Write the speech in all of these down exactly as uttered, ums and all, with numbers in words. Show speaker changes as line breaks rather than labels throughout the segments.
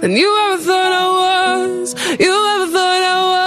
than you ever thought I was, you ever thought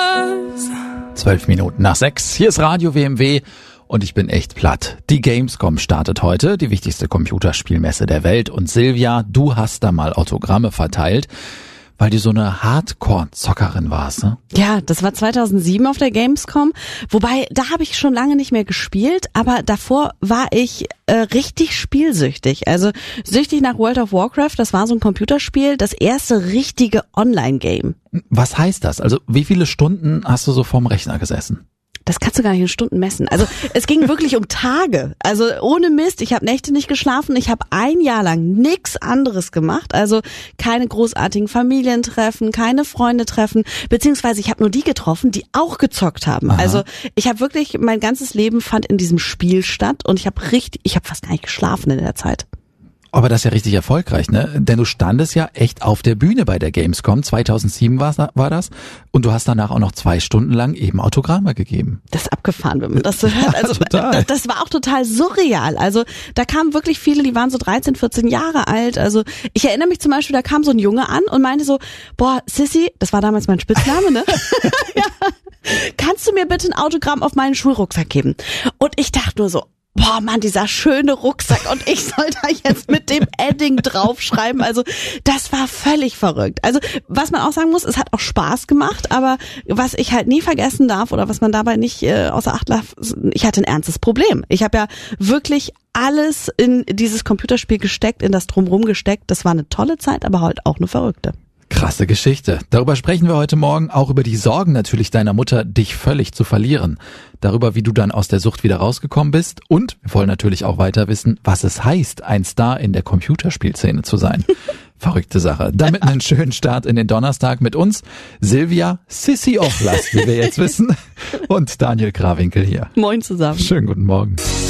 I was.
Zwölf Minuten nach sechs. Hier ist Radio W M W und ich bin echt platt. Die Gamescom startet heute, die wichtigste Computerspielmesse der Welt. Und Silvia, du hast da mal Autogramme verteilt, weil du so eine Hardcore-Zockerin warst, ne?
Ja, das war zweitausendsieben auf der Gamescom. Wobei, da habe ich schon lange nicht mehr gespielt, aber davor war ich äh, richtig spielsüchtig. Also süchtig nach World of Warcraft, das war so ein Computerspiel, das erste richtige Online-Game.
Was heißt das? Also wie viele Stunden hast du so vorm Rechner gesessen?
Das kannst du gar nicht in Stunden messen. Also es ging wirklich um Tage. Also ohne Mist, ich habe Nächte nicht geschlafen. Ich habe ein Jahr lang nichts anderes gemacht. Also keine großartigen Familientreffen, keine Freunde treffen. Beziehungsweise ich habe nur die getroffen, die auch gezockt haben. Aha. Also ich habe wirklich, mein ganzes Leben fand in diesem Spiel statt. Und ich habe richtig, ich habe fast gar nicht geschlafen in der Zeit.
Aber das ist ja richtig erfolgreich, ne? Denn du standest ja echt auf der Bühne bei der Gamescom. zweitausendsieben war, war das. Und du hast danach auch noch zwei Stunden lang eben Autogramme gegeben.
Das ist abgefahren, wenn man das so hört. Also
total.
Das, das war auch total surreal. Also da kamen wirklich viele, die waren so dreizehn, vierzehn Jahre alt. Also ich erinnere mich zum Beispiel, da kam so ein Junge an und meinte so, boah, Sissy, das war damals mein Spitzname, ne? Ja. Kannst du mir bitte ein Autogramm auf meinen Schulrucksack geben? Und ich dachte nur so, boah, Mann, dieser schöne Rucksack und ich soll da jetzt mit dem Edding draufschreiben. Also das war völlig verrückt. Also was man auch sagen muss, es hat auch Spaß gemacht, aber was ich halt nie vergessen darf oder was man dabei nicht äh, außer Acht darf, ich hatte ein ernstes Problem. Ich habe ja wirklich alles in dieses Computerspiel gesteckt, in das Drumherum gesteckt. Das war eine tolle Zeit, aber halt auch eine verrückte.
Krasse Geschichte. Darüber sprechen wir heute Morgen, auch über die Sorgen natürlich deiner Mutter, dich völlig zu verlieren. Darüber, wie du dann aus der Sucht wieder rausgekommen bist. Und wir wollen natürlich auch weiter wissen, was es heißt, ein Star in der Computerspielszene zu sein. Verrückte Sache. Damit einen schönen Start in den Donnerstag mit uns. Silvia Sissy Ochlas, wie wir jetzt wissen. Und Daniel Krawinkel hier.
Moin zusammen.
Schönen guten Morgen.